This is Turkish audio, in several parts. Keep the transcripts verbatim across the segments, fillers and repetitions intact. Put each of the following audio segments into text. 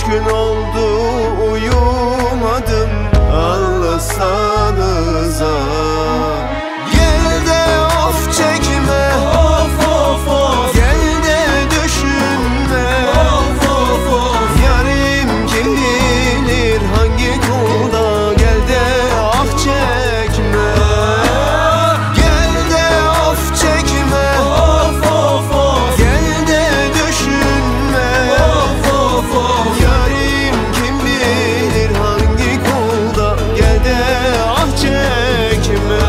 gün oldu uyumadım anlasanıza. Gel de of çekme, Of of of, gel de düşünme, of of of. yarim kim bilir hangi kulda. Gel de ah çekme, gel de of çekme, Of of of, gel de düşünme, of of of. yarim kim bilir hangi kulda. Gel de ah çekme.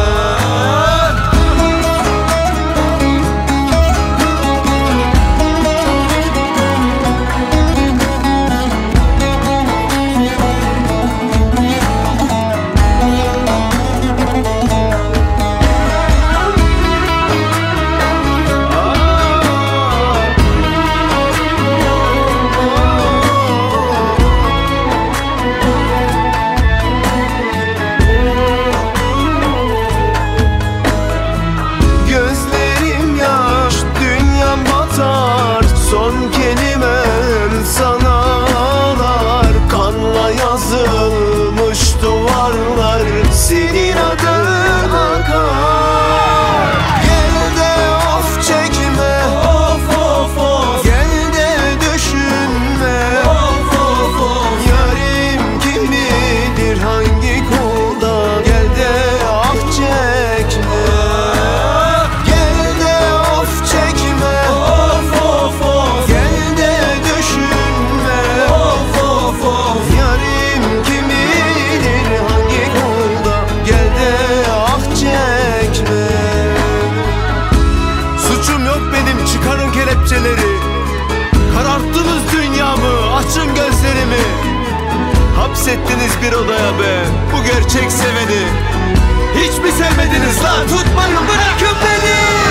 Gözlerim yaş, dünyam batar. Son kelimem sana ağlar. Kanla yazılmış duvarlar, senin adın akar. Gel de of çekme, Of of of, gel de düşünme, of of of. yarim kim bilir hangi kulda. Gel de ah çekme, gel de of çekme, Of of of, gel de düşünme, of of of. yarim kim bilir hangi kulda. Gel de ah çekme. Suçum yok benim, çıkarın kelepçeleri. Kararttınız dünyamı, açın gözlerimi. Hapsettiniz bir odaya be, bu gerçek seveni. Hiç mi sevmediniz lan? Tutmayın, bırakın beni.